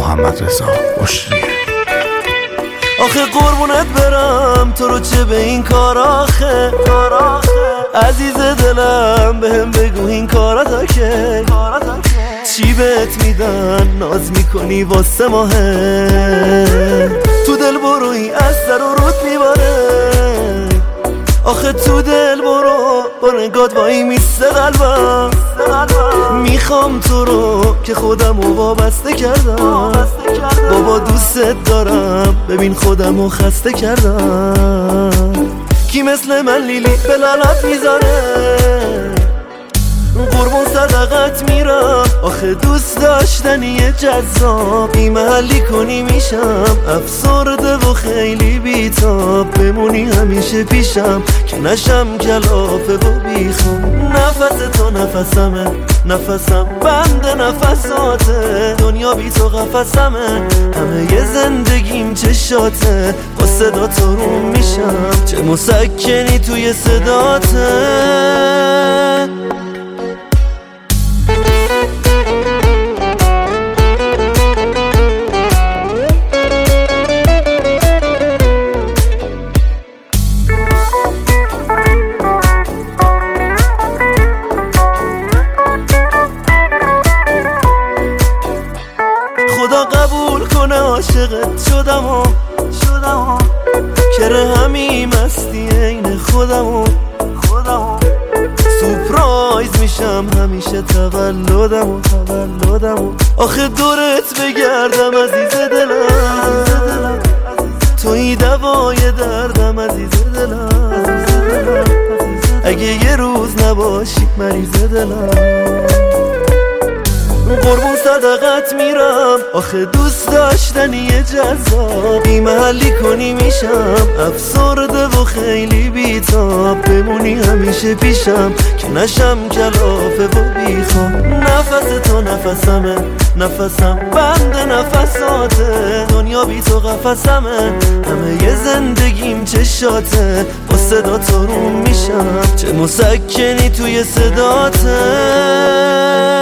محمد رضا بشری. آخه قربونت برم تو رو چه به این کار آخه عزیز دلم بهم بگو این کارا که چی بهت میدن ناز میکنی واسه ماهه تو دل بروی از سر و رود میباره آخه تو دل برو با نگات وایی میسته قلبم میخوام تو رو که خودمو وابسته کردم بابا دوستت دارم ببین خودمو خسته کردم کی مثل من لیلی به لعنت میذاره قربون صدقت میرم آخه دوست داشتنی جذاب بی محلی کنی میشم افسرده و خیلی بیتاب بمونی همیشه پیشم که نشم کلافه و بیخوام نفس تو نفسمه نفسم بند نفساته دنیا بی تو قفسمه همه ی زندگیم چشاته با صدا تو رو میشم چه مسکنی توی صداته خدا قبول کنه عاشقت شدم کره همی مستی عین خودم سورپرایز میشم همیشه تولدم آخه دورت بگردم عزیز دلم توی دوای دردم عزیز دلم اگه یه روز نباشی مریض دلم قربون صدقت میرم آخه دوست داشتنی جذاب بی محلی کنی میشم افسرده و خیلی بیتاب بمونی همیشه پیشم که نشم کلافه و بیخوام نفس تو نفسمه نفسم بند نفساته دنیا بی تو قفسمه همه ی زندگیم چشاته با صدا تو رو میشم چه مسکنی توی صداته